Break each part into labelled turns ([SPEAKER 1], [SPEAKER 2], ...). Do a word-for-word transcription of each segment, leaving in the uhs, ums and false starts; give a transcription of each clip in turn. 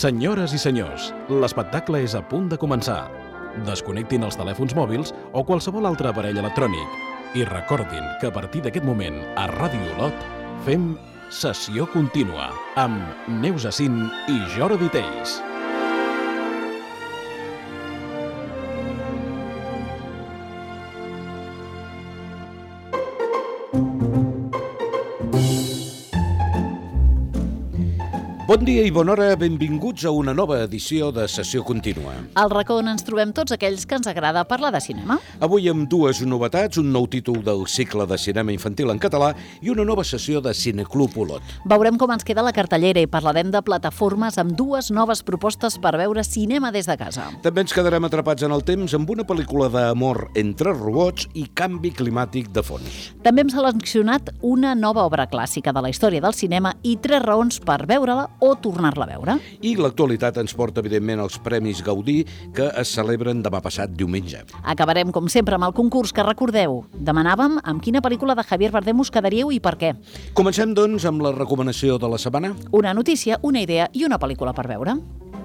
[SPEAKER 1] Senyores i senyors, l'espectacle és a punt de començar. Desconnectin els telèfons mòbils o qualsevol altre aparell electrònic i recordin que a partir d'aquest moment a Ràdio Olot fem Sessió Contínua amb Neus Acín i Jordi Tells.
[SPEAKER 2] Bon dia i bona hora, benvinguts a una nova edició de Sessió Contínua.
[SPEAKER 3] Al racó on ens trobem tots aquells que ens agrada parlar de cinema.
[SPEAKER 2] Avui amb dues novetats, un nou títol del cicle de cinema infantil en català i una nova sessió de Cineclub Olot.
[SPEAKER 3] Veurem com ens queda la cartellera i parlarem de plataformes amb dues noves propostes per veure cinema des de casa.
[SPEAKER 2] També ens quedarem atrapats en el temps amb una pel·lícula d'amor entre robots i canvi climàtic de fons.
[SPEAKER 3] També hem seleccionat una nova obra clàssica de la història del cinema i tres raons per veure-la o tornar-la a veure.
[SPEAKER 2] I l'actualitat ens porta, evidentment, als Premis Gaudí, que es celebren demà passat diumenge.
[SPEAKER 3] Acabarem, com sempre, amb el concurs que recordeu. Demanàvem amb quina pel·lícula de Javier Bardem us quedaríeu i per què.
[SPEAKER 2] Comencem, doncs, amb la recomanació de la setmana.
[SPEAKER 3] Una notícia, una idea i una pel·lícula per veure.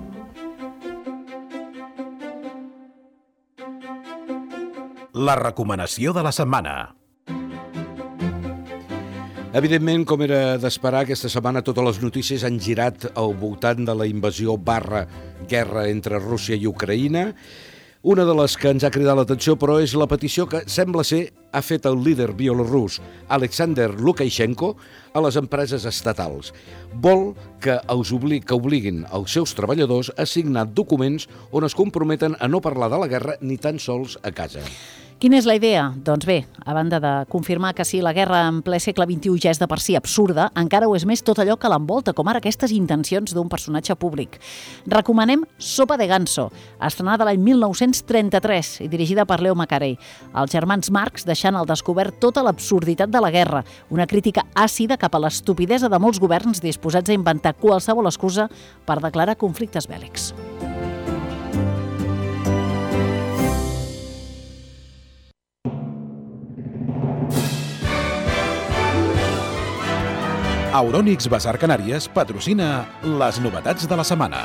[SPEAKER 1] La recomanació de la setmana.
[SPEAKER 2] Evidentment, com era d'esperar, aquesta setmana totes les notícies han girat al voltant de la invasió barra guerra entre Rússia i Ucraïna. Una de les que ens ha cridat l'atenció, però, és la petició que sembla ser ha fet el líder bielorrús Alexander Lukashenko a les empreses estatals. Vol que, els obli- que obliguin els seus treballadors a signar documents on es comprometen a no parlar de la guerra ni tan sols a casa.
[SPEAKER 3] Quina és la idea? Doncs bé, a banda de confirmar que si la guerra en ple segle vint-i-u ja és de per si absurda, encara ho és més tot allò que l'envolta, com ara aquestes intencions d'un personatge públic. Recomanem Sopa de Ganso, estrenada l'any mil nou-cents trenta-tres i dirigida per Leo Macarey. Els germans Marx deixant al descobert tota l'absurditat de la guerra, una crítica àcida cap a l'estupidesa de molts governs disposats a inventar qualsevol excusa per declarar conflictes bèl·lics.
[SPEAKER 1] Euronics Bazar Canàries patrocina les novetats de la setmana.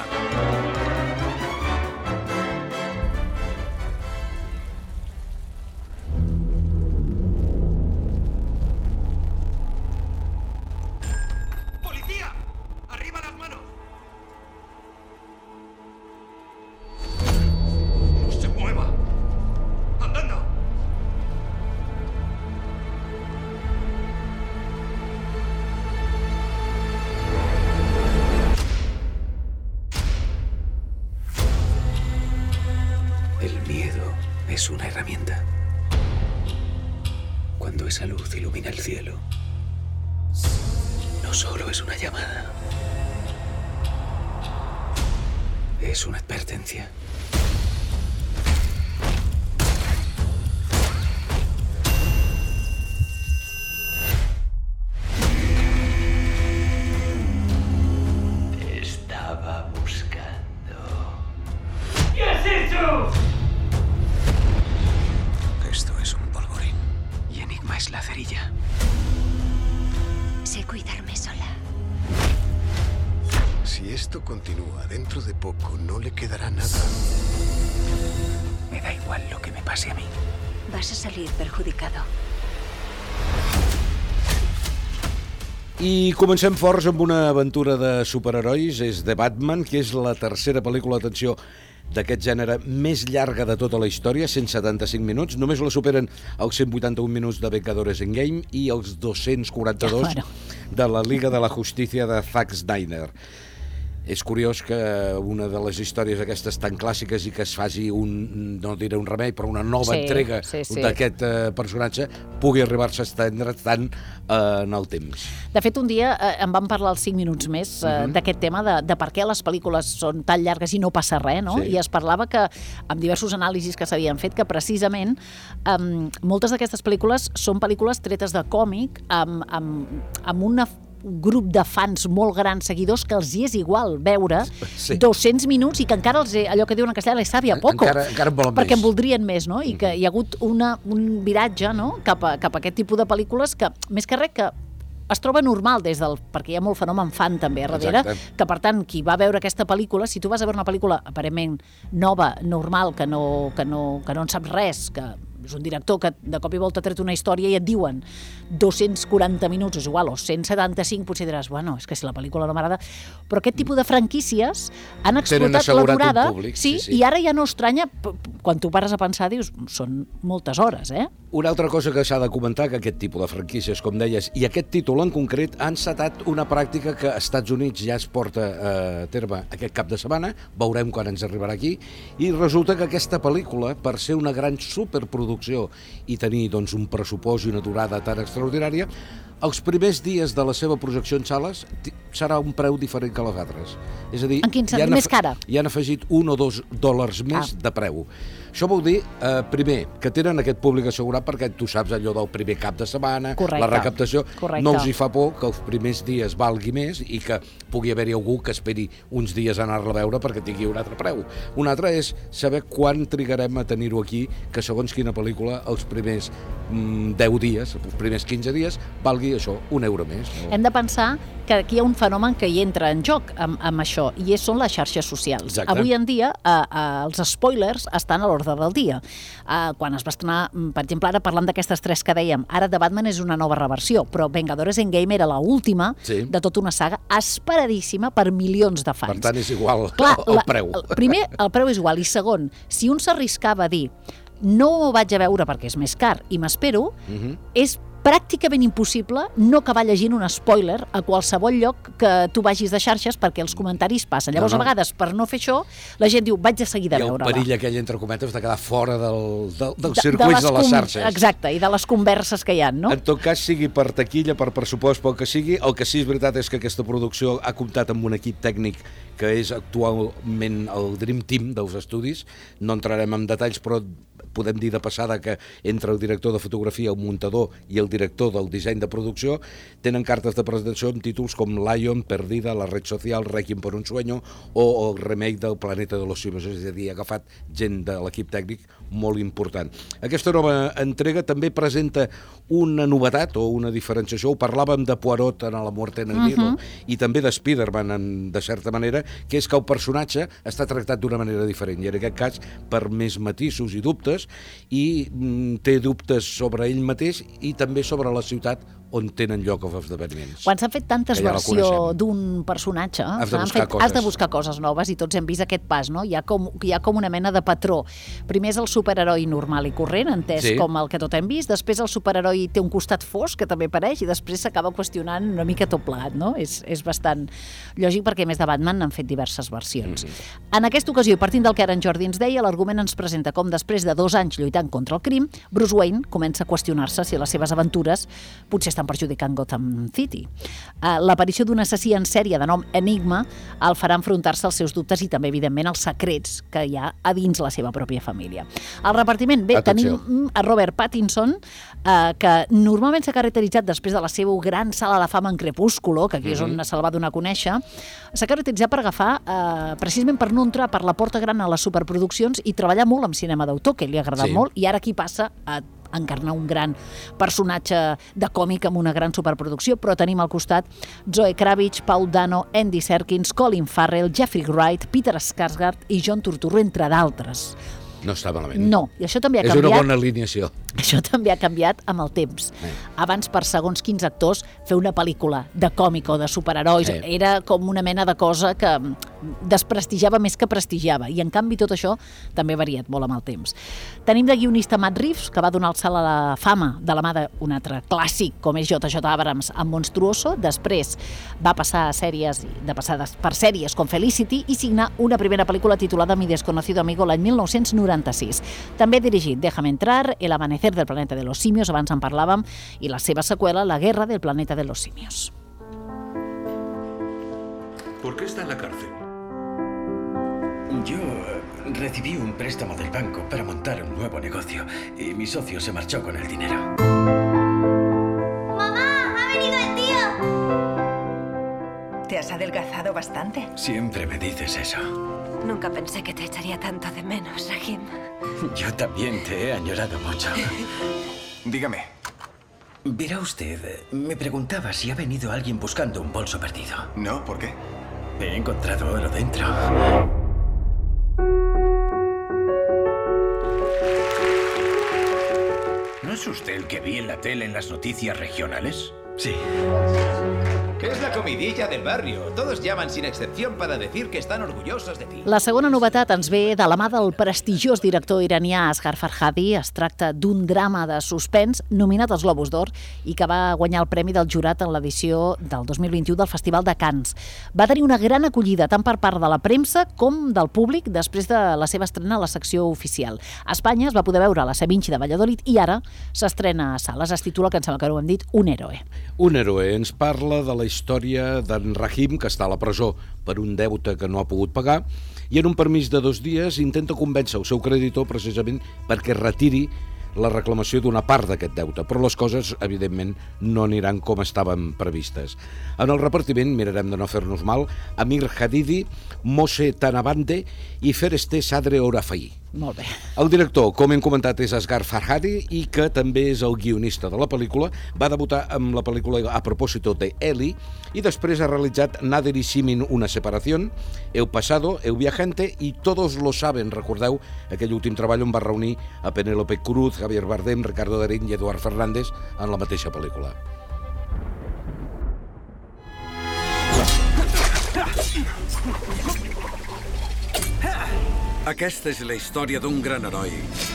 [SPEAKER 4] ¡Policía! ¡Arriba las manos! ¡No se mueva! ¡Andando!
[SPEAKER 5] El miedo es una herramienta. Cuando esa luz ilumina el cielo, no solo es una llamada, es una advertencia. Te estaba buscando. ¿Qué has hecho? Esto es un polvorín y Enigma es la cerilla.
[SPEAKER 6] Sé cuidarme sola.
[SPEAKER 7] Si esto continúa, dentro de poco no le quedará nada.
[SPEAKER 5] Me da igual lo que me pase a mí.
[SPEAKER 6] Vas a salir perjudicado.
[SPEAKER 2] I comencem forts amb una aventura de superherois, és The Batman, que és la tercera pel·lícula, atenció, d'aquest gènere més llarga de tota la història, cent setanta-cinc minuts. Només la superen els cent vuitanta-un minuts de Vengadores Endgame i els dos-cents quaranta-dos
[SPEAKER 3] Ja, bueno.
[SPEAKER 2] de la Liga de la Justícia de Zack Snyder. És curiós que una de les històries aquestes tan clàssiques i que es faci un, no diré un remei, però una nova
[SPEAKER 3] Sí,
[SPEAKER 2] entrega
[SPEAKER 3] sí, sí.
[SPEAKER 2] d'aquest eh, personatge pugui arribar-se a estendre tant eh, en el temps.
[SPEAKER 3] De fet, un dia eh, em van parlar els cinc minuts més eh, uh -huh. d'aquest tema de, de per què les pel·lícules són tan llargues i no passa res, no?
[SPEAKER 2] Sí.
[SPEAKER 3] I es parlava que, amb diversos anàlisis que s'havien fet, que precisament eh, moltes d'aquestes pel·lícules són pel·lícules tretes de còmic amb, amb, amb una grup de fans molt grans, seguidors, que els hi és igual veure
[SPEAKER 2] Sí.
[SPEAKER 3] dos-cents minuts i que encara els, allò que diuen en castellà, les sabe a poco,
[SPEAKER 2] Encara- encara en volen
[SPEAKER 3] perquè
[SPEAKER 2] més.
[SPEAKER 3] en voldrien més, no? I que hi ha hagut una, un viratge, no?, cap a, cap a aquest tipus de pel·lícules que, més que res, que es troba normal des del... perquè hi ha molt fenomen fan també a darrere,
[SPEAKER 2] Exacte.
[SPEAKER 3] que per tant, qui va veure aquesta pel·lícula, si tu vas a veure una pel·lícula aparentment nova, normal, que no, que no, que no en saps res, que és un director que de cop i volta ha tret una història i et diuen dos-cents quaranta minuts, és igual, o cent setanta-cinc, potser diràs, bueno, és que si la pel·lícula no m'agrada... Però aquest tipus de franquícies han explotat la durada,
[SPEAKER 2] un públic,
[SPEAKER 3] sí,
[SPEAKER 2] sí, sí.
[SPEAKER 3] i ara ja no estranya, quan tu pares a pensar, dius, són moltes hores, eh?
[SPEAKER 2] Una altra cosa que s'ha de comentar, que aquest tipus de franquícies, com deies, i aquest títol en concret, ha encetat una pràctica que als Estats Units ja es porta a terme aquest cap de setmana, veurem quan ens arribarà aquí, i resulta que aquesta pel·lícula, per ser una gran superproducció i tenir doncs, un pressupost i una durada tan extraordinària, els primers dies de la seva projecció en sales serà un preu diferent que les altres. És a dir,
[SPEAKER 3] en quin sentit? Més cara?
[SPEAKER 2] Hi han afegit un o dos dòlars més ah. de preu. Això vol dir, eh, primer, que tenen aquest públic assegurat perquè tu saps allò del primer cap de setmana, correcte, la recaptació, correcte. No els hi fa por que els primers dies valgui més i que pugui haver-hi algú que esperi uns dies a anar-la a veure perquè tingui un altre preu. Un altre és saber quan trigarem a tenir-ho aquí, que segons quina pel·lícula els primers mm, deu dies, els primers quinze dies, valgui això, un euro més. No?
[SPEAKER 3] Hem de pensar que aquí hi ha un fenomen que hi entra en joc amb, amb això, i són les xarxes socials.
[SPEAKER 2] Exacte.
[SPEAKER 3] Avui en dia, eh, eh, els spoilers estan a l'ordre del dia. Eh, quan es va estrenar, per exemple, ara parlant d'aquestes tres que dèiem, ara The Batman és una nova reversió, però Vengadores Endgame era l'última sí. de tota una saga esperadíssima per milions de fans.
[SPEAKER 2] Per tant, és igual
[SPEAKER 3] Clar,
[SPEAKER 2] el
[SPEAKER 3] la,
[SPEAKER 2] preu.
[SPEAKER 3] El, primer, el preu és igual, i segon, si un s'arriscava a dir no ho vaig a veure perquè és més car i m'espero, uh-huh. és pràcticament impossible no acabar llegint un spoiler a qualsevol lloc que tu vagis de xarxes perquè els comentaris passen. Llavors, no, no. a vegades, per no fer això, la gent diu, vaig a seguir de veure-la.
[SPEAKER 2] I el perill aquell, entre cometes, de quedar fora del, del, dels de, circuits de, les de les xarxes.
[SPEAKER 3] Exacte, i de les converses que hi ha, no?
[SPEAKER 2] En tot cas, sigui per taquilla, per pressupost, pel que sigui, el que sí és veritat és que aquesta producció ha comptat amb un equip tècnic que és actualment el Dream Team dels estudis. No entrarem en detalls, però podem dir de passada que entre el director de fotografia, el muntador i el director del disseny de producció tenen cartes de presentació amb títols com Lion, Perdida, La red social, Requiem por un sueño o el remake del Planeta de los Simios, és a dir, ha agafat gent de l'equip tècnic molt important. Aquesta nova entrega també presenta una novetat o una diferenciació, ho parlàvem de Poirot en La muerte en el Nilo uh-huh. i també de Spider-Man en, de certa manera, que és que el personatge està tractat d'una manera diferent i en aquest cas per més matisos i dubtes i mm, té dubtes sobre ell mateix i també sobre la ciutat on tenen lloc els esdeveniments.
[SPEAKER 3] Quan s'han fet tantes ja versions d'un personatge,
[SPEAKER 2] has de,
[SPEAKER 3] fet, has de buscar coses noves i tots hem vist aquest pas, no? Hi ha com, hi ha com una mena de patró. Primer és el superheroi normal i corrent, entès sí. com el que tot hem vist, després el superheroi té un costat fosc, que també apareix, i després s'acaba qüestionant una mica tot plegat, no? És, és bastant lògic perquè, a més de Batman, n'han fet diverses versions. Mm-hmm. En aquesta ocasió, partint del que ara en Jordi ens deia, l'argument ens presenta com després de dos anys lluitant contra el crim, Bruce Wayne comença a qüestionar-se si les seves aventures potser estan perjudicant Gotham City. Uh, l'aparició d'un assassí en sèrie de nom Enigma el farà enfrontar-se als seus dubtes i també, evidentment, als secrets que hi ha a dins la seva pròpia família. Al repartiment, bé, Atenció. tenim a Robert Pattinson, uh, que normalment s'ha caracteritzat després de la seva gran sala de fama en Crepúsculo, que aquí mm-hmm. és on se'l va donar a conèixer, s'ha caracteritzat per agafar, uh, precisament per no entrar per la porta gran a les superproduccions i treballar molt amb cinema d'autor, que li ha agradat sí. molt, i ara aquí passa a encarnar un gran personatge de còmic amb una gran superproducció, però tenim al costat Zoe Kravitz, Paul Dano, Andy Serkins, Colin Farrell, Jeffrey Wright, Peter Skarsgård i John Turturro, entre d'altres.
[SPEAKER 2] No està malament.
[SPEAKER 3] No, i això també ha
[SPEAKER 2] és
[SPEAKER 3] canviat.
[SPEAKER 2] És una bona alineació.
[SPEAKER 3] Això també ha canviat amb el temps. Eh. Abans, per segons quins actors, fer una pel·lícula de còmic o de superherois eh. era com una mena de cosa que desprestigiava més que prestigiava. I, en canvi, tot això també ha variat molt amb el temps. Tenim de guionista Matt Reeves, que va donar el salt a la fama de la mà d'un altre clàssic, com és J J Abrams, amb Monstruoso. Després va passar a sèries, de passar per sèries com Felicity i signar una primera pel·lícula titulada Mi desconocido amigo l'any mil nou-cents noranta-sis. També ha dirigit Déjame entrar, El amanecer del planeta de los simios, abans en parlàvem, i la seva seqüela, La guerra del planeta de los simios.
[SPEAKER 4] ¿Por qué está en la cárcel?
[SPEAKER 5] Yo recibí un préstamo del banco para montar un nuevo negocio y mi socio se marchó con el dinero.
[SPEAKER 8] ¡Mamá! ¡Ha venido el tío! ¿Te has adelgazado bastante?
[SPEAKER 5] Siempre me dices eso.
[SPEAKER 6] Nunca pensé que te echaría tanto de menos, Rahim.
[SPEAKER 5] Yo también te he añorado mucho.
[SPEAKER 9] Dígame,
[SPEAKER 5] Verá usted, me preguntaba si ha venido alguien buscando un bolso perdido.
[SPEAKER 7] No, ¿por qué?
[SPEAKER 5] He encontrado oro dentro.
[SPEAKER 4] ¿No es usted el que vi en la tele en las noticias regionales?
[SPEAKER 5] Sí.
[SPEAKER 9] És la comidilla del barrio. Todos llaman sin excepción para decir que están orgullosos de ti.
[SPEAKER 3] La segona novetat ens ve de la mà del prestigiós director iranià Asghar Farhadi. Es tracta d'un drama de suspens nominat als Globus d'Or i que va guanyar el premi del jurat en l'edició del dos mil vint-i-u del Festival de Cannes. Va tenir una gran acollida tant per part de la premsa com del públic després de la seva estrena a la secció oficial. A Espanya es va poder veure a la Sevinci de Valladolid i ara s'estrena a sales. Es titula, que em sembla que no ho hem dit, Un héroe.
[SPEAKER 2] Un héroe ens parla de la història d'en Rahim, que està a la presó per un deute que no ha pogut pagar, i en un permís de dos dies intenta convèncer el seu creditor precisament perquè retiri la reclamació d'una part d'aquest deute, però les coses, evidentment, no aniran com estaven previstes. En el repartiment, mirarem de no fer-nos mal, Amir Hadidi, Moshe Tanabande i Fereste Sadre Orafai.
[SPEAKER 3] Molt bé.
[SPEAKER 2] El director, com hem comentat, és Asghar Farhadi i que també és el guionista de la pel·lícula. Va debutar amb la pel·lícula A propósito de Eli i després ha realitzat Nader y Simin una separación, Eu pasado, Eu viajante i Todos lo saben. Recordeu aquell últim treball on va reunir a Penélope Cruz, Javier Bardem, Ricardo Darín i Eduard Fernández en la mateixa pel·lícula.
[SPEAKER 10] Aquesta és la història d'un gran heroi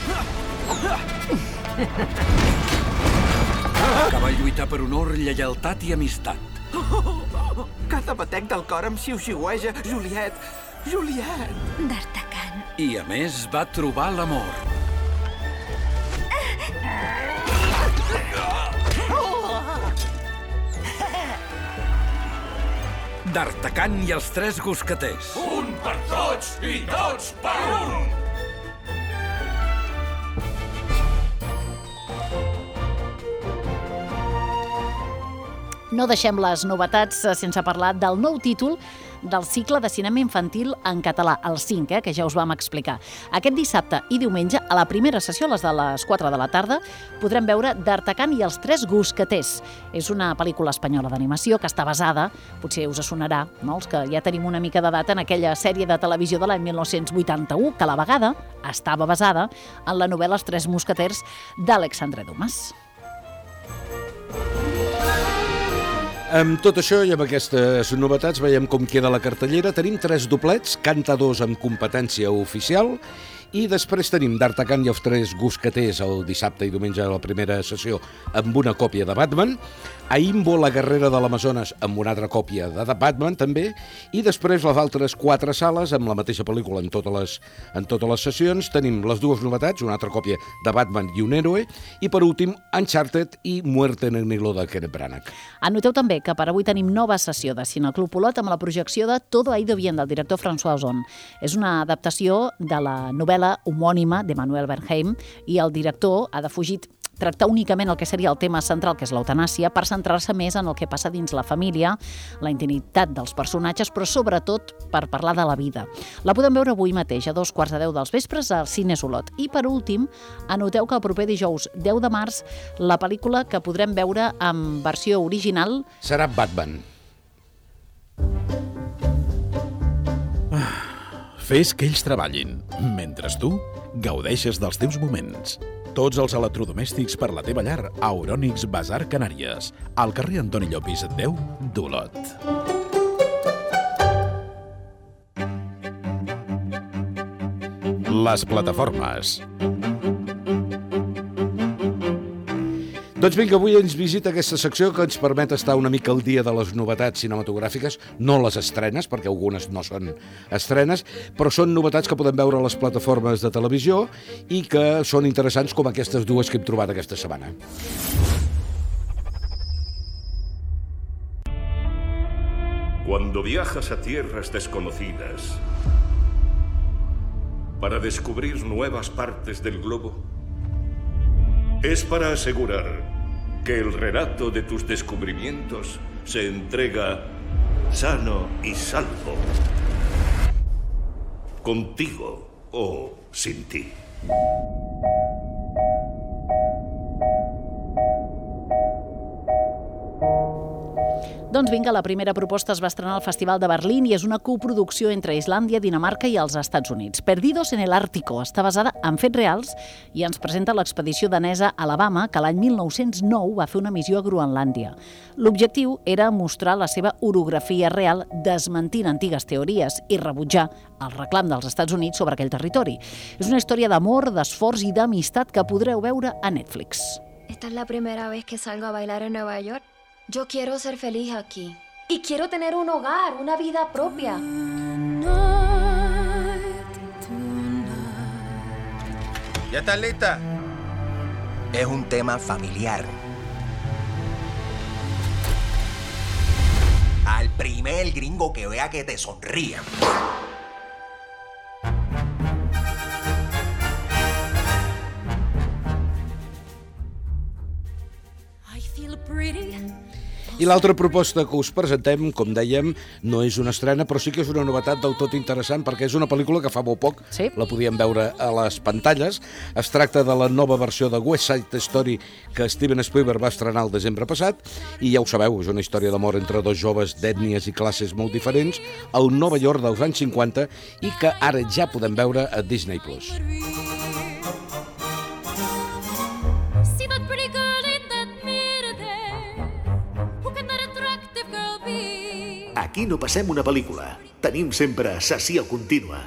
[SPEAKER 10] que va lluitar per honor, lleialtat i amistat.
[SPEAKER 9] Cada batec del cor em xiu-xiueja. Juliet, Juliet.
[SPEAKER 6] D'Artacan.
[SPEAKER 10] I, a més, va trobar l'amor. D'Artacan i els tres gusqueters.
[SPEAKER 4] Un per tots i tots per un!
[SPEAKER 3] No deixem les novetats sense parlar del nou títol del cicle de cinema infantil en català, el cinc, eh, que ja us vam explicar. Aquest dissabte i diumenge, a la primera sessió, a les de les quatre de la tarda, podrem veure D'Artacan i els tres gusqueters. És una pel·lícula espanyola d'animació que està basada, potser us sonarà, no?, els que ja tenim una mica d'edat, en aquella sèrie de televisió de l'any mil nou-cents vuitanta-u, que a la vegada estava basada en la novel·la Els tres mosqueters d'Alexandre Dumas.
[SPEAKER 2] Amb tot això i amb aquestes novetats veiem com queda la cartellera. Tenim tres doblets, cantadors amb competència oficial, i després tenim D'Artacan i els tres gusqueters el dissabte i diumenge a la primera sessió amb una còpia de Batman, Aimbo, la guerrera de l'Amazones, amb una altra còpia de Batman també, i després les altres quatre sales amb la mateixa pel·lícula en totes les, en totes les sessions. Tenim les dues novetats, una altra còpia de Batman i Un héroe, i per últim Uncharted i Muerte en el Nilo de Kenneth Branagh.
[SPEAKER 3] Anoteu també que per avui tenim nova sessió de Cine Club Olot amb la projecció de Todo ha ido bien, del director François Ozon. És una adaptació de la novel·la homònima d'Emmanuel Bernheim i el director ha defugit tractar únicament el que seria el tema central, que és l'eutanàsia, per centrar-se més en el que passa dins la família, la intimitat dels personatges, però sobretot per parlar de la vida. La podem veure avui mateix, a dos quarts de deu dels vespres, al Cines Olot. I per últim, anoteu que el proper dijous deu de març, la pel·lícula que podrem veure en versió original
[SPEAKER 2] serà Batman.
[SPEAKER 1] Fes que ells treballin, mentre tu gaudeixes dels teus moments. Tots els electrodomèstics per la teva llar a Euronics Bazar Canàries, al carrer Antoni Llopis deu d'Olot. Les plataformes.
[SPEAKER 2] Doncs vinga, avui ens visita aquesta secció que ens permet estar una mica al dia de les novetats cinematogràfiques, no les estrenes, perquè algunes no són estrenes, però són novetats que podem veure a les plataformes de televisió i que són interessants, com aquestes dues que hem trobat aquesta setmana.
[SPEAKER 4] Cuando viajas a tierras desconocidas para descubrir nuevas partes del globo, es para asegurar que el relato de tus descubrimientos se entrega sano y salvo, contigo o sin ti.
[SPEAKER 3] Doncs vinga, la primera proposta es va estrenar al Festival de Berlín i és una coproducció entre Islàndia, Dinamarca i els Estats Units. Perdidos en el Ártico està basada en fets reals i ens presenta l'expedició danesa Alabama, que l'any mil nou-cents nou va fer una missió a Groenlàndia. L'objectiu era mostrar la seva orografia real, desmentint antigues teories i rebutjar el reclam dels Estats Units sobre aquell territori. És una història d'amor, d'esforç i d'amistat que podreu veure a Netflix.
[SPEAKER 11] Esta es la primera vez que salgo a bailar en Nueva York. Yo quiero ser feliz aquí. Y quiero tener un hogar, una vida propia.
[SPEAKER 12] ¿Ya estás lista?
[SPEAKER 13] Es un tema familiar. Al primer gringo que vea que te sonría.
[SPEAKER 2] I l'altra proposta que us presentem, com dèiem, no és una estrena, però sí que és una novetat del tot interessant, perquè és una pel·lícula que fa molt poc sí. la podíem veure a les pantalles. Es tracta de la nova versió de West Side Story que Steven Spielberg va estrenar el desembre passat, i ja ho sabeu, és una història d'amor entre dos joves d'ètnies i classes molt diferents al Nova York dels anys cinquanta i que ara ja podem veure a Disney plus.
[SPEAKER 14] Aquí no passem una pel·lícula. Tenim sempre sessió contínua.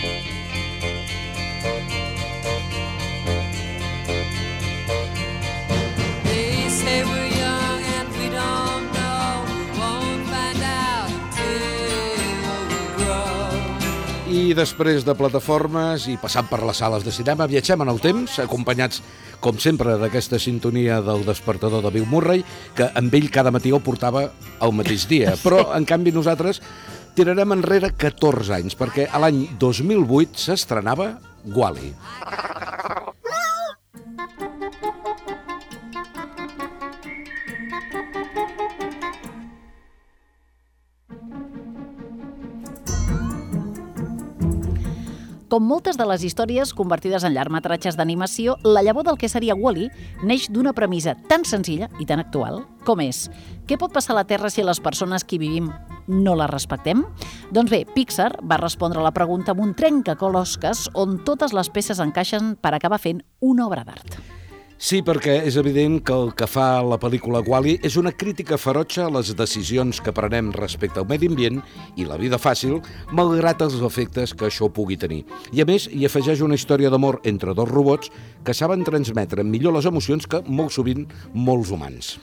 [SPEAKER 2] I després de plataformes i passant per les sales de cinema, viatgem en el temps, acompanyats, com sempre, d'aquesta sintonia del despertador de Bill Murray, que amb ell cada matí ho portava el mateix dia. Però, en canvi, nosaltres tirarem enrere catorze anys, perquè a l'any dos mil vuit s'estrenava Wall-E.
[SPEAKER 3] Com moltes de les històries convertides en llargmetratges d'animació, la llavor del que seria Wall-E neix d'una premissa tan senzilla i tan actual com és: què pot passar a la Terra si les persones que hi vivim no la respectem? Doncs bé, Pixar va respondre a la pregunta amb un trencaclosques on totes les peces encaixen per acabar fent una obra d'art.
[SPEAKER 2] Sí, perquè és evident que el que fa la pel·lícula Wall-E és una crítica ferotge a les decisions que prenem respecte al medi ambient i la vida fàcil, malgrat els efectes que això pugui tenir. I a més, hi afegeix una història d'amor entre dos robots que saben transmetre millor les emocions que molt sovint molts humans.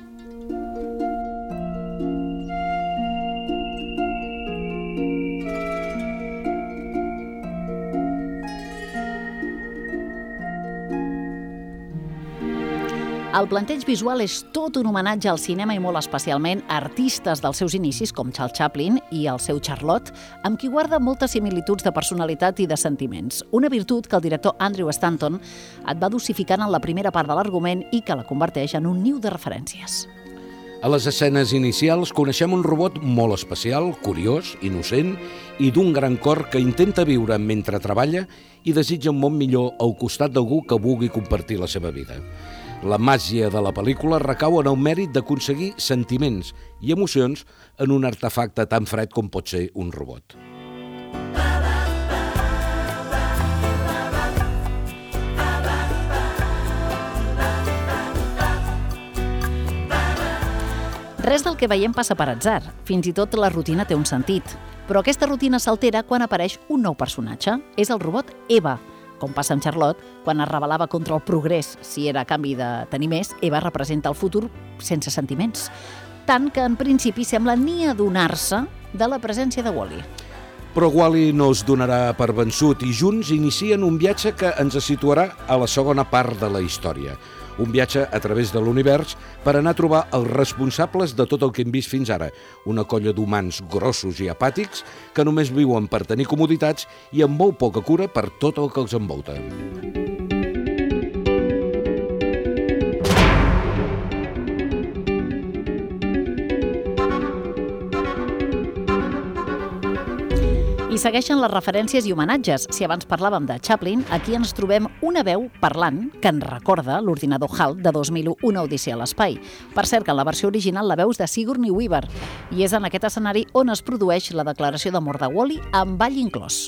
[SPEAKER 3] El planteig visual és tot un homenatge al cinema i molt especialment a artistes dels seus inicis com Charles Chaplin i el seu Charlotte, amb qui guarda moltes similituds de personalitat i de sentiments. Una virtut que el director Andrew Stanton et va dosificant en la primera part de l'argument i que la converteix en un niu de referències.
[SPEAKER 2] A les escenes inicials coneixem un robot molt especial, curiós, innocent i d'un gran cor que intenta viure mentre treballa i desitja un món millor al costat d'algú que vulgui compartir la seva vida. La màgia de la pel·lícula recau en el mèrit d'aconseguir sentiments i emocions en un artefacte tan fred com pot ser un robot.
[SPEAKER 3] Res del que veiem passa per atzar. Fins i tot la rutina té un sentit. Però aquesta rutina s'altera quan apareix un nou personatge. És el robot Eva. Com passa amb Charlotte, quan es rebel·lava contra el progrés, si era a canvi de tenir més, Eva representa el futur sense sentiments. Tant que en principi sembla ni adonar-se de la presència de Wall-E.
[SPEAKER 2] Però Wall-E no es donarà per vençut i junts inicien un viatge que ens situarà a la segona part de la història. Un viatge a través de l'univers per anar a trobar els responsables de tot el que hem vist fins ara, una colla d'humans grossos i apàtics que només viuen per tenir comoditats i amb molt poca cura per tot el que els envolta.
[SPEAKER 3] I segueixen les referències i homenatges. Si abans parlàvem de Chaplin, aquí ens trobem una veu parlant que ens recorda l'ordinador HAL de dos mil u, Una odissea a l'espai. Per cert, que en la versió original la veus de Sigourney Weaver, i és en aquest escenari on es produeix la declaració d'amor de Wall-E amb ball inclòs.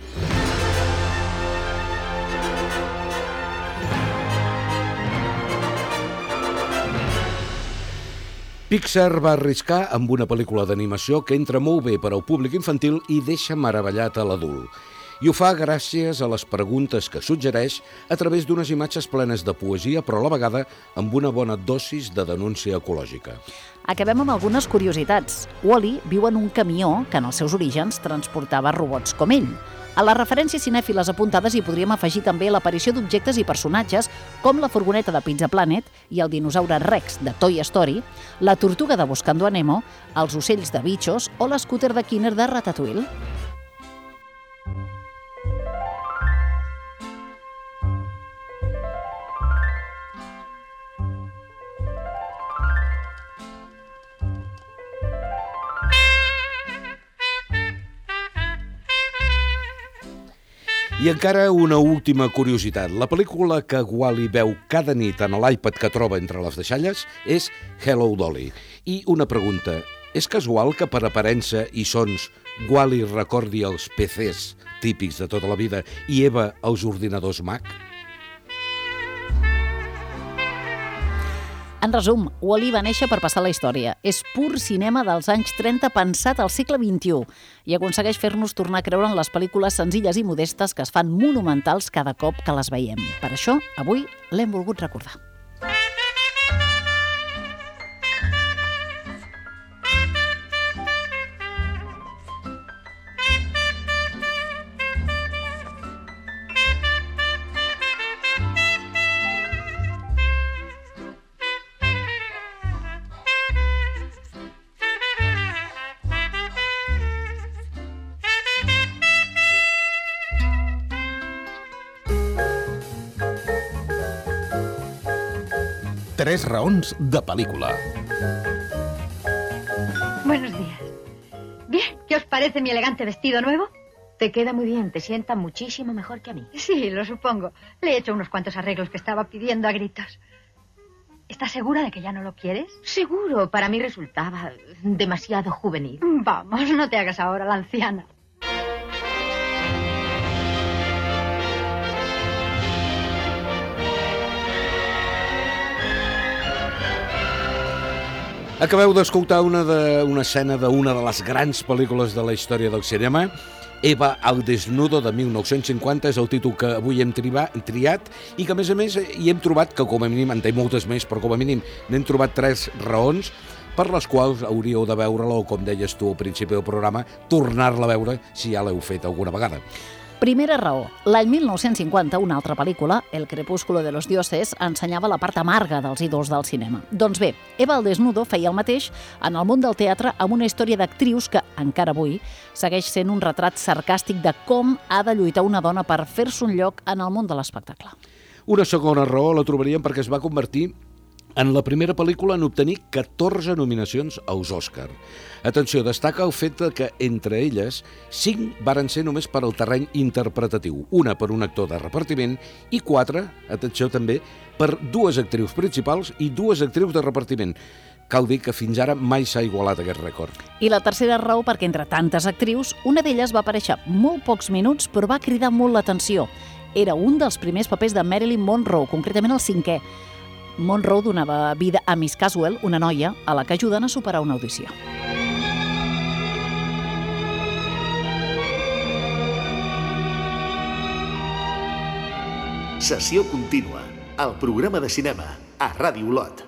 [SPEAKER 2] Pixar va arriscar amb una pel·lícula d'animació que entra molt bé per al públic infantil i deixa meravellat a l'adult. I ho fa gràcies a les preguntes que suggereix a través d'unes imatges plenes de poesia, però a la vegada amb una bona dosis de denúncia ecològica.
[SPEAKER 3] Acabem amb algunes curiositats. Wall-E viu en un camió que en els seus orígens transportava robots com ell. A les referències cinèfiles apuntades hi podríem afegir també l'aparició d'objectes i personatges com la furgoneta de Pizza Planet i el dinosaure Rex de Toy Story, la tortuga de Buscando a Nemo, els ocells de Bichos o l'escúter de Kinner de Ratatouille.
[SPEAKER 2] I encara una última curiositat. La pel·lícula que Wall-E veu cada nit en l'iPad que troba entre les deixalles és Hello Dolly. I una pregunta, és casual que per aparença i sons Wall-E recordi els P Cs típics de tota la vida i Eva els ordinadors Mac?
[SPEAKER 3] En resum, Wall-E va néixer per passar la història. És pur cinema dels anys trenta pensat al segle vint-i-u i aconsegueix fer-nos tornar a creure en les pel·lícules senzilles i modestes que es fan monumentals cada cop que les veiem. Per això, avui l'hem volgut recordar.
[SPEAKER 1] Tres raons de película.
[SPEAKER 15] Buenos días. Bien, ¿qué os parece mi elegante vestido nuevo?
[SPEAKER 16] Te queda muy bien, te sienta muchísimo mejor que a mí.
[SPEAKER 15] Sí, lo supongo. Le he hecho unos cuantos arreglos que estaba pidiendo a gritos. ¿Estás segura de que ya no lo quieres?
[SPEAKER 16] Seguro, para mí resultaba demasiado juvenil.
[SPEAKER 15] Vamos, no te hagas ahora la anciana.
[SPEAKER 2] Acabeu d'escoltar una, de, una escena d'una de les grans pel·lícules de la història del cinema. Eva al desnudo, de mil nou-cents cinquanta, és el títol que avui hem triat i que, a més a més, hi hem trobat, que com a mínim, en té moltes més, però com a mínim n'hem trobat tres raons per les quals hauríeu de veure-la, o com deies tu al principi del programa, tornar-la a veure si ja l'heu fet alguna vegada.
[SPEAKER 3] Primera raó. L'any mil nou-cents cinquanta, una altra pel·lícula, El crepúsculo de los dioses, ensenyava la part amarga dels ídols del cinema. Doncs bé, Eva al desnudo feia el mateix en el món del teatre amb una història d'actrius que, encara avui, segueix sent un retrat sarcàstic de com ha de lluitar una dona per fer-se un lloc en el món de l'espectacle.
[SPEAKER 2] Una segona raó la trobaríem perquè es va convertir en la primera pel·lícula en obtenir catorze nominacions als Òscar. Atenció, destaca el fet que entre elles cinc varen ser només per al terreny interpretatiu, una per un actor de repartiment i quatre, atenció també, per dues actrius principals i dues actrius de repartiment. Cal dir que fins ara mai s'ha igualat aquest rècord.
[SPEAKER 3] I la tercera raó perquè entre tantes actrius, una d'elles va aparèixer molt pocs minuts però va cridar molt l'atenció. Era un dels primers papers de Marilyn Monroe, concretament el cinquè. Monroe donava vida a Miss Caswell, una noia a la que ajuden a superar una audició.
[SPEAKER 14] Sessió contínua, el programa de cinema a Ràdio Olot.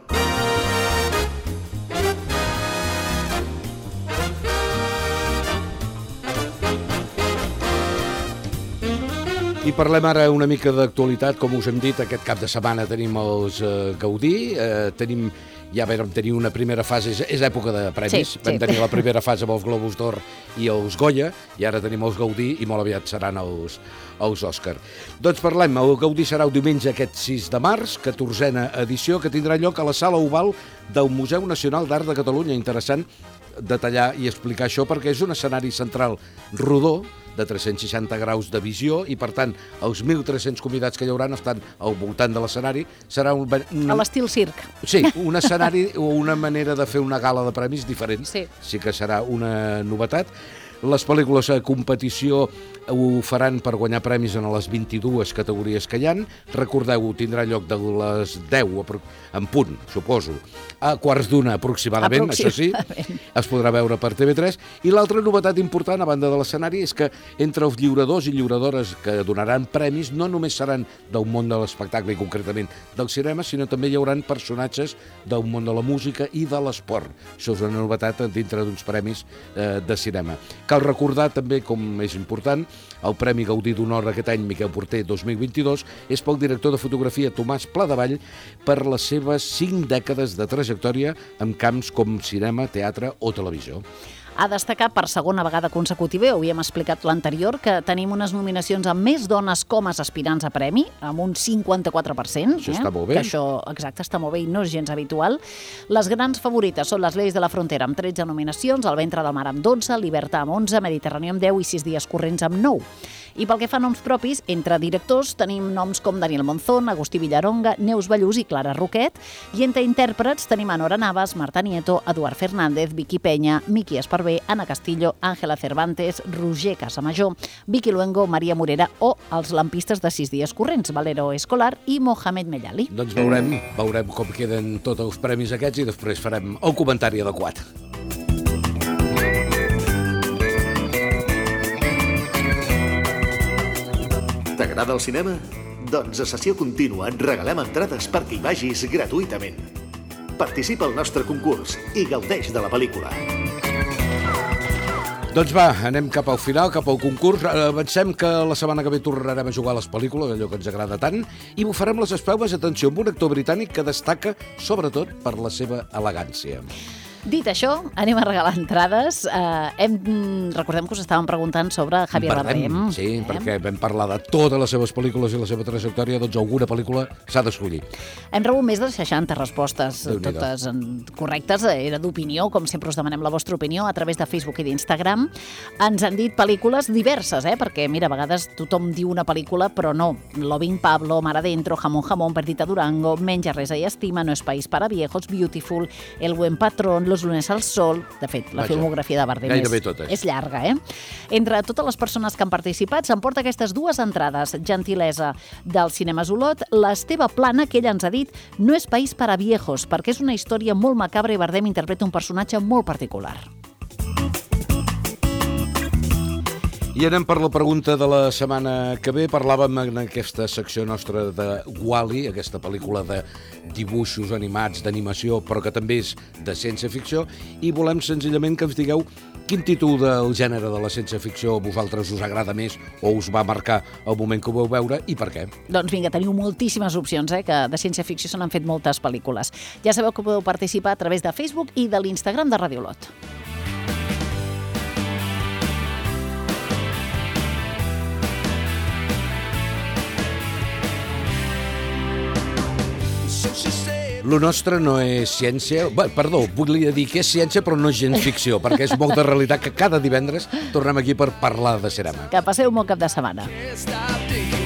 [SPEAKER 2] I parlem ara una mica d'actualitat. Com us hem dit, aquest cap de setmana tenim els eh, Gaudí, eh, tenim, ja vam tenir una primera fase, és, és època de premis, sí, vam sí. tenir la primera fase amb els Globus d'Or i els Goya, i ara tenim els Gaudí i molt aviat seran els, els Òscar. Doncs parlem, el Gaudí serà el diumenge aquest sis de març, catorzena edició, que tindrà lloc a la Sala Oval del Museu Nacional d'Art de Catalunya. Interessant detallar i explicar això perquè és un escenari central rodó de tres-cents seixanta graus de visió i, per tant, els mil tres-cents convidats que hi haurà estan al voltant de l'escenari. Serà un...
[SPEAKER 3] A l'estil circ.
[SPEAKER 2] Sí, un escenari o una manera de fer una gala de premis diferent.
[SPEAKER 3] Sí.
[SPEAKER 2] Sí que serà una novetat. Les pel·lícules a competició ho faran per guanyar premis en les vint-i-dues categories que hi ha. Recordeu, tindrà lloc de les deu en punt, suposo, a quarts d'una aproximadament,
[SPEAKER 3] aproximadament,
[SPEAKER 2] això sí, es podrà veure per T V tres. I l'altra novetat important, a banda de l'escenari, és que entre els lliuradors i lliuradores que donaran premis no només seran del món de l'espectacle i concretament del cinema, sinó també hi haurà personatges del món de la música i de l'esport. Això és una novetat dintre d'uns premis eh, de cinema. Cal recordar també, com és important, el Premi Gaudí d'Honor aquest any Miquel Porter dos mil vint-i-dos és pel director de fotografia Tomàs Pladevall per les seves cinc dècades de trajectòria en camps com cinema, teatre o televisió.
[SPEAKER 3] A destacar per segona vegada consecutiva, ho havíem explicat l'anterior, que tenim unes nominacions amb més dones com a aspirants a premi, amb un cinquanta-quatre per cent.
[SPEAKER 2] Això
[SPEAKER 3] eh?
[SPEAKER 2] està molt bé.
[SPEAKER 3] Que això, exacte, està molt bé i no és gens habitual. Les grans favorites són Les Lleis de la Frontera amb tretze nominacions, El ventre del mar amb dotze, Libertà amb onze, Mediterrani amb deu i Sis dies corrents amb nou. I pel que fa a noms propis, entre directors tenim noms com Daniel Monzón, Agustí Villaronga, Neus Ballús i Clara Roquet, i entre intèrprets tenim a Nora Navas, Marta Nieto, Eduard Fernández, Vicky Peña, Miqui Esparvé, Ana Castillo, Ángela Cervantes, Roger Casamajó, Vicky Luengo, Maria Morera o els lampistes de Sis dies corrents, Valero Escolar i Mohamed Mellali.
[SPEAKER 2] Doncs veurem, veurem com queden tots els premis aquests i després farem el comentari adequat.
[SPEAKER 14] T'agrada el cinema? Doncs a Sessió Contínua et regalem entrades perquè hi vagis gratuïtament. Participa al nostre concurs i gaudeix de la pel·lícula.
[SPEAKER 2] Doncs va, anem cap al final, cap al concurs. Avancem que la setmana que ve tornarem a jugar a les pel·lícules, allò que ens agrada tant, i farem les espelmes, atenció, amb un actor britànic que destaca sobretot per la seva elegància.
[SPEAKER 3] Dit això, anem a regalar entrades. Uh, hem, recordem que us estàvem preguntant sobre Javier Bardem.
[SPEAKER 2] Sí, eh? perquè vam parlar de totes les seves pel·lícules i la seva trajectòria, doncs alguna pel·lícula s'ha d'escollir.
[SPEAKER 3] Hem rebut més de seixanta respostes, totes correctes. Era d'opinió, com sempre us demanem la vostra opinió a través de Facebook i d'Instagram. Ens han dit pel·lícules diverses, eh? perquè mira, a vegades tothom diu una pel·lícula, però no. Loving Pablo, Mar Adentro, Jamón Jamón, Perdita Durango, Menja, Resa i Estima, No es país para viejos, Beautiful, El buen patrón, Los lunes al sol. De fet, la Vaja, filmografia de Bardem és, és llarga, eh? Entre totes les persones que han participat s'emporta aquestes dues entrades. Gentilesa del Cinema Olot, l'Esteve Plana, que ella ens ha dit No es país para viejos, perquè és una història molt macabra i Bardem interpreta un personatge molt particular.
[SPEAKER 2] I anem per la pregunta de la setmana que ve. Parlàvem en aquesta secció nostra de Wall-E, aquesta pel·lícula de dibuixos animats, d'animació, però que també és de ciència-ficció, i volem senzillament que ens digueu quin títol del gènere de la ciència-ficció a vosaltres us agrada més o us va marcar el moment que ho vau veure i per què.
[SPEAKER 3] Doncs vinga, teniu moltíssimes opcions, eh, que de ciència-ficció se n'han fet moltes pel·lícules. Ja sabeu que podeu participar a través de Facebook i de l'Instagram de Radio Lot.
[SPEAKER 2] Lo nostre no és ciència, bé, perdó, volia dir que és ciència però no és gens ficció, perquè és molta realitat que cada divendres tornem aquí per parlar de cinema.
[SPEAKER 3] Que passeu un bon cap de setmana.